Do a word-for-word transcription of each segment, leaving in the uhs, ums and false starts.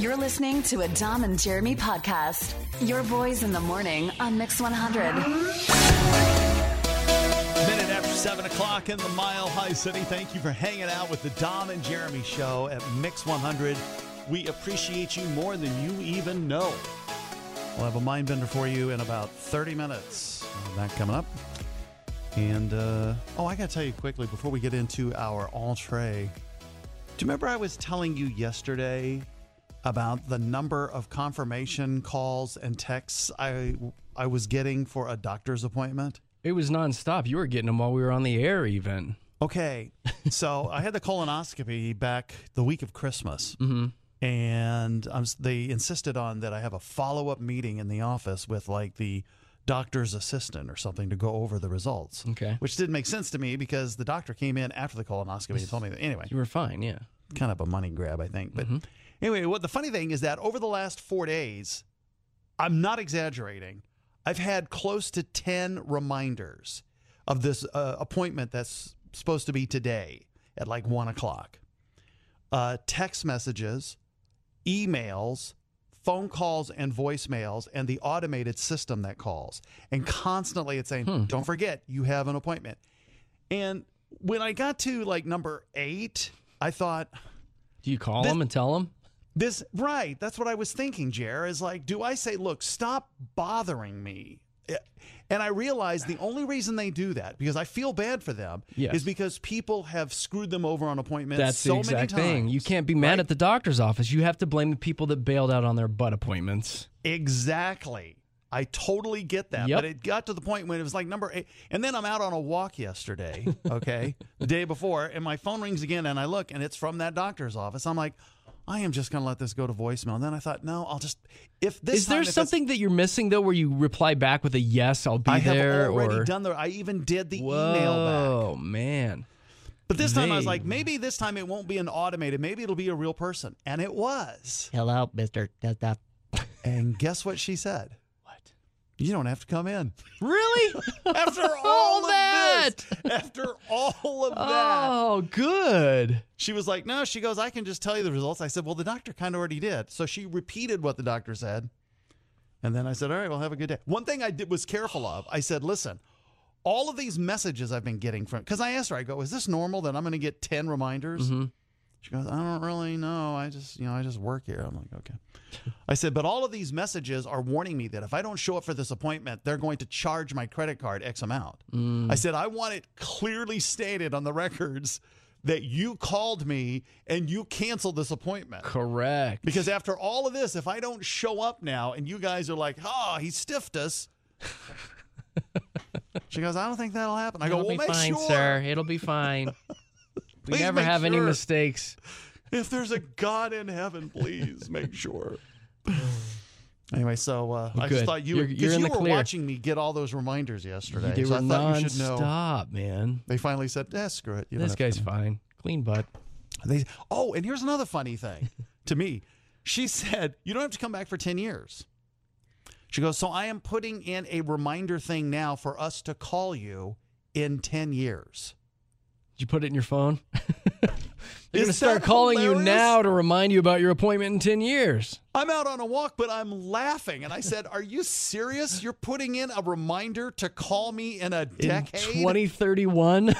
You're listening to a Dom and Jeremy podcast. Your boys in the morning on Mix one hundred. Minute after seven o'clock in the Mile High City. Thank you for hanging out with the Dom and Jeremy show at Mix one hundred. We appreciate you more than you even know. We'll have a mind bender for you in about thirty minutes. That coming up. And, uh, oh, I got to tell you quickly before we get into our entree. Do you remember I was telling you yesterday about the number of confirmation calls and texts I I was getting for a doctor's appointment? It was nonstop. You were getting them while we were on the air even. Okay. So I had the colonoscopy back the week of Christmas. Mm-hmm. And um, they insisted on that I have a follow-up meeting in the office with like the doctor's assistant or something to go over the results. Okay. Which didn't make sense to me because the doctor came in after the colonoscopy and told me that. Anyway. You were fine, yeah. Kind of a money grab, I think. But mm-hmm. anyway, what the funny thing is that over the last four days, I'm not exaggerating, I've had close to ten reminders of this uh, appointment that's supposed to be today at like one o'clock. Uh, text messages, emails, phone calls and voicemails, and the automated system that calls. And constantly it's saying, hmm. don't forget, you have an appointment. And when I got to like number eight, I thought... Do you call this, them and tell them? This, right. That's what I was thinking, Jer, is like, do I say, look, stop bothering me? And I realized the only reason they do that, because I feel bad for them, yes. is because people have screwed them over on appointments That's so the exact many times. thing. You can't be mad right? at the doctor's office. You have to blame the people that bailed out on their butt appointments. Exactly. I totally get that. Yep. But it got to the point when it was like number eight. And then I'm out on a walk yesterday, okay, the day before, and my phone rings again, and I look, and it's from that doctor's office. I'm like, I am just going to let this go to voicemail. And then I thought, no, I'll just, if this Is there time, something that you're missing, though, where you reply back with a yes, I'll be I there? I have already or... done the, I even did the Whoa, email back. Oh, man. But this time they... I was like, maybe this time it won't be an automated. Maybe it'll be a real person. And it was. Hello, Mister Da-da. And guess what she said? What? You don't have to come in. Really? After all of that. this. After all of that. Oh, good. She was like, no, she goes, I can just tell you the results. I said, well, the doctor kind of already did. So she repeated what the doctor said. And then I said, all right, well, have a good day. One thing I did was careful of. I said, listen, all of these messages I've been getting from, because I asked her, I go, is this normal that I'm going to get ten reminders? Mm-hmm. She goes, I don't really know. I just, you know, I just work here. I'm like, okay. I said, but all of these messages are warning me that if I don't show up for this appointment, they're going to charge my credit card X amount. Mm. I said, I want it clearly stated on the records that you called me and you canceled this appointment. Correct. Because after all of this, if I don't show up now and you guys are like, oh, he stiffed us. She goes, I don't think that'll happen. I go, It'll well, be make fine, sure. sir. It'll be fine. We Please never have sure. any mistakes. If there's a God in heaven, please make sure. Anyway, so uh, I just thought you, you're, you're in you the were clear. watching me get all those reminders yesterday. They so were I thought you should know. non-stop, man. They finally said, eh, screw it. You This guy's fine. Clean butt. They, oh, and here's another funny thing to me. She said, you don't have to come back for ten years. She goes, so I am putting in a reminder thing now for us to call you in ten years. Did you put it in your phone? They're going to Is start that calling hilarious? you now to remind you about your appointment in ten years. I'm out on a walk, but I'm laughing. And I said, are you serious? You're putting in a reminder to call me in a decade? In twenty thirty-one?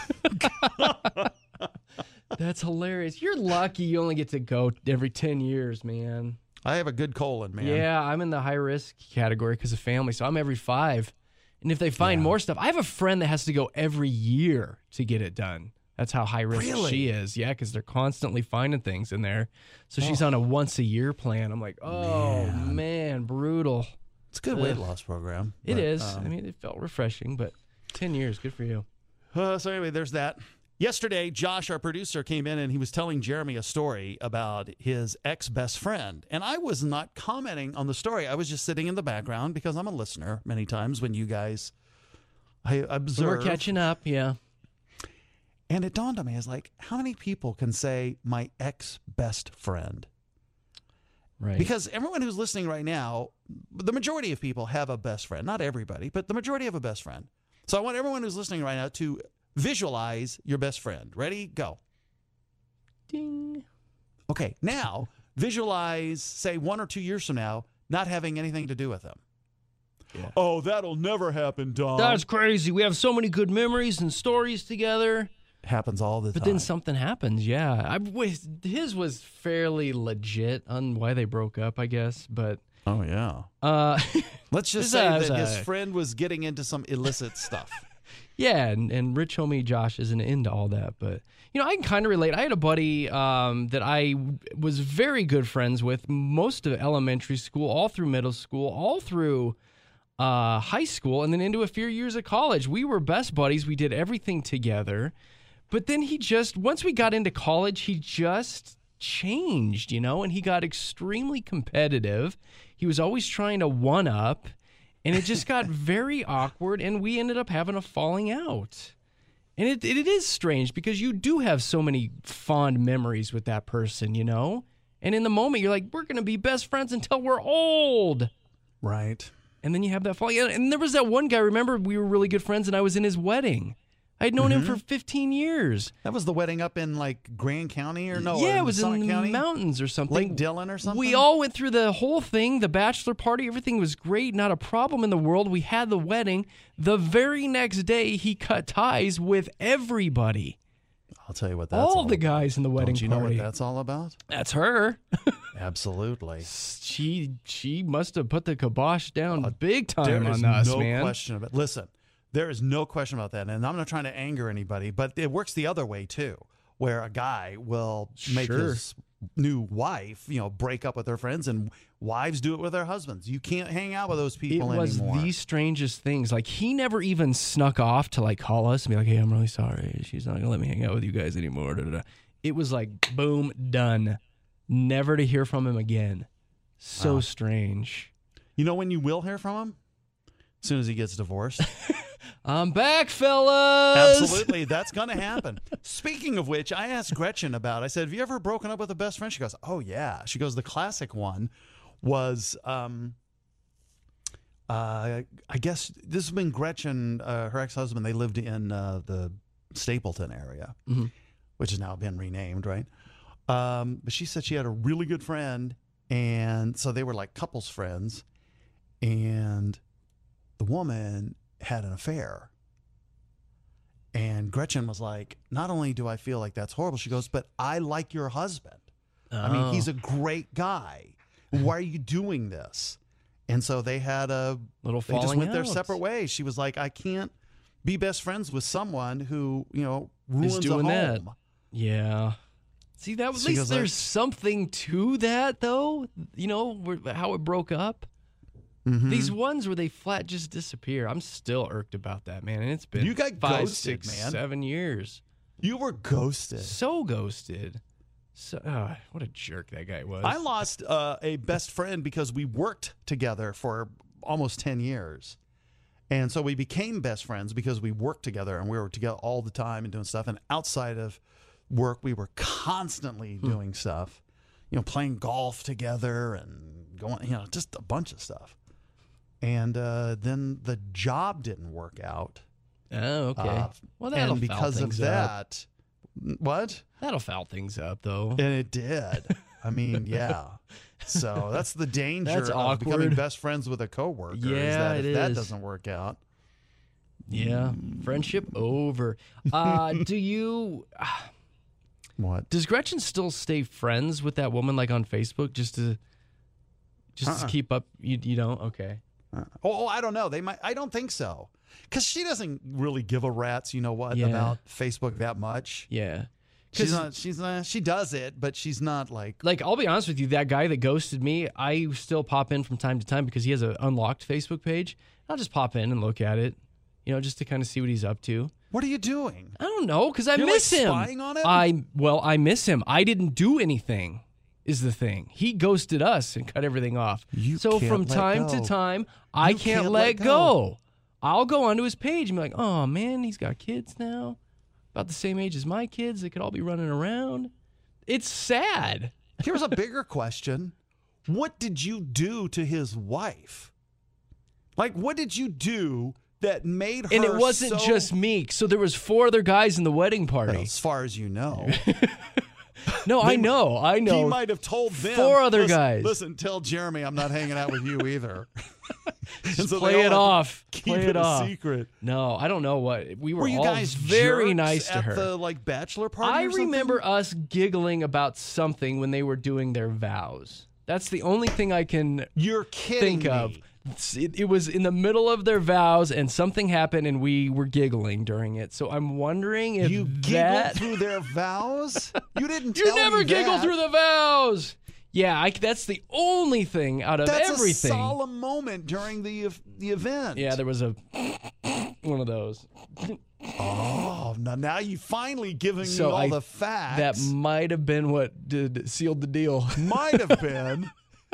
That's hilarious. You're lucky you only get to go every ten years, man. I have a good colon, man. Yeah, I'm in the high-risk category because of family, so I'm every five. And if they find Yeah. more stuff, I have a friend that has to go every year to get it done. That's how high-risk Really? she is. Yeah, because they're constantly finding things in there. So she's Oh. on a once-a-year plan. I'm like, oh, man, Man. brutal. It's a good Ugh. weight loss program. It but, is. um, I mean, it felt refreshing, but ten years, good for you. Uh, so anyway, there's that. Yesterday, Josh, our producer, came in and he was telling Jeremy a story about his ex-best friend. And I was not commenting on the story. I was just sitting in the background because I'm a listener many times when you guys I observe. We're catching up, yeah. And it dawned on me, I was like, how many people can say my ex-best friend? Right. Because everyone who's listening right now, the majority of people have a best friend. Not everybody, but the majority have a best friend. So I want everyone who's listening right now to visualize your best friend. Ready? Go. Ding. Okay, now visualize, say, one or two years from now, not having anything to do with them. Yeah. Oh, that'll never happen, Dom. That's crazy. We have so many good memories and stories together. Happens all the But time. then something happens, yeah. I, was- his was fairly legit on why they broke up, I guess. But Oh, yeah. uh, Let's just There's say a- that there's his a- friend was getting into some illicit stuff. yeah, and, and rich homie Josh isn't into all that. But, you know, I can kind of relate. I had a buddy um, that I was very good friends with most of elementary school, all through middle school, all through uh, high school, and then into a few years of college. We were best buddies. We did everything together. But then he just, once we got into college, he just changed, you know, and he got extremely competitive. He was always trying to one up, and it just got very awkward, and we ended up having a falling out. And it, it is strange because you do have so many fond memories with that person, you know? And in the moment, you're like, we're going to be best friends until we're old. Right. And then you have that falling out. And there was that one guy, remember, we were really good friends, and I was in his wedding. I had known him for fifteen years. That was the wedding up in, like, Grand County or no? yeah, or it was Summit in the County? mountains or something. Lake Dillon or something? We all went through the whole thing, the bachelor party. Everything was great, not a problem in the world. We had the wedding. The very next day, he cut ties with everybody. I'll tell you what that's all all the about. guys in the wedding Don't you know party. what that's all about? That's her. Absolutely. she she must have put the kibosh down big time There on is us, no man. question about it. Listen, there is no question about that. And I'm not trying to anger anybody, but it works the other way too, where a guy will make Sure. his new wife, you know, break up with her friends, and wives do it with their husbands. You can't hang out with those It people was anymore. the strangest things. Like, he never even snuck off to, like, call us and be like, hey, I'm really sorry. She's not going to let me hang out with you guys anymore. Da, da, da. It was like, boom, done. Never to hear from him again. So Wow. strange. You know when you will hear from him? As soon as he gets divorced. I'm back, fellas. Absolutely. That's going to happen. Speaking of which, I asked Gretchen about it. I said, have you ever broken up with a best friend? She goes, oh, yeah. She goes, the classic one was, um, uh, I guess this has been Gretchen, uh, her ex-husband. They lived in uh, the Stapleton area, Mhm. which has now been renamed, right? Um, but she said she had a really good friend, and so they were like couples friends, and the woman had an affair. And Gretchen was like, not only do I feel like that's horrible, she goes, but I like your husband. I mean, he's a great guy. Why are you doing this? And so they had a Little they just falling went their out. separate ways. She was like, I can't be best friends with someone who, you know, ruins doing a that. home. Yeah. See, that at She least goes there's like- something to that, though. You know, where, how it broke up. Mhm. These ones where they flat just disappear. I'm still irked about that, man. And it's been You got five, ghosted, six, man. seven years. You were ghosted. So ghosted. So, uh, what a jerk that guy was. I lost uh, a best friend because we worked together for almost ten years. And so we became best friends because we worked together, and we were together all the time and doing stuff. And outside of work, we were constantly Hmm. doing stuff, you know, playing golf together and going, you know, just a bunch of stuff. And uh, then the job didn't work out. Oh, okay. Uh, well, that'll and because foul of things up. that, what? That'll foul things up, though. And it did. I mean, yeah. So that's the danger That's of becoming awkward. best friends with a coworker. is Yeah, that if it that is. doesn't work out. Yeah. Friendship over. Uh, do you... What? Does Gretchen still stay friends with that woman, like, on Facebook, just to... Just Uh-uh. to keep up? You, you don't? Okay. Uh, oh, oh, I don't know. They might. I don't think so, because she doesn't really give a rat's. You know what Yeah. about Facebook that much? Yeah. She's 'Cause- not. She's not. She does it, but she's not like. Like, I'll be honest with you, that guy that ghosted me, I still pop in from time to time because he has an unlocked Facebook page. I'll just pop in and look at it, you know, just to kind of see what he's up to. What are you doing? I don't know, because I You're, miss like, him. spying on him? I well, I miss him. I didn't do anything, is the thing. He ghosted us and cut everything off. You so can't from let time go. to time, I You can't, can't let, let go. go. I'll go onto his page and be like, oh man, he's got kids now, about the same age as my kids. They could all be running around. It's sad. Here's a bigger question: what did you do to his wife? Like, what did you do that made her? And it wasn't so- just me. So there was four other guys in the wedding party. Well, as far as you know. No, I know. I know. He might have told them. Four other listen, guys. Listen, tell Jeremy I'm not hanging out with you either. Just so play it off. Keep Play it, it a off. secret. No, I don't know what. We were, Were you all guys very jerks nice to at her. the like bachelor party? I or something? remember us giggling about something when they were doing their vows. That's the only thing I can You're kidding think me. of. It, it was in the middle of their vows, and something happened, and we were giggling during it. So I'm wondering if You giggled that through their vows? You didn't tell you never me giggle that. through the vows. Yeah, I, that's the only thing out of That's everything. a solemn moment during the the event. Yeah, there was a one of those. Oh, now, now you finally giving So me all I- the facts. That might have been what did sealed the deal. might have been.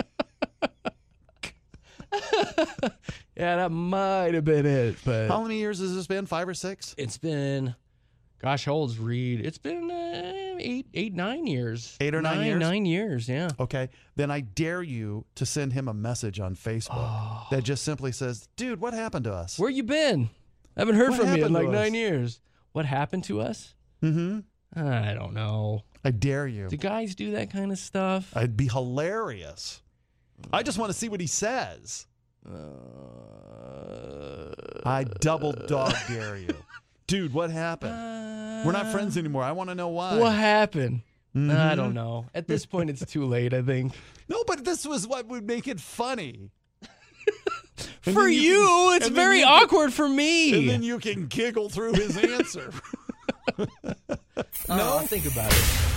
Yeah, that might have been it. But How many years has this been? Five or six? it's been, gosh, how old's Reed? It's been uh, eight, eight, nine years. Eight or nine years? Nine years, yeah. Okay. Then I dare you to send him a message on Facebook that just simply says, dude, what happened to us? Where you been? I haven't heard What from you in happened like to us? nine years. What happened to us? Mm-hmm. I don't know. I dare you. Do guys do that kind of stuff? It'd be hilarious. I just want to see what he says. Uh, I double dog dare you. Dude, what happened? We're not friends anymore. I want to know why. What happened? Mhm. I don't know. At this point, it's too late, I think. No, but this was what would make it funny. And For then you, can- it's and then very you can- awkward for me. And then you can giggle through his answer. no, think about it.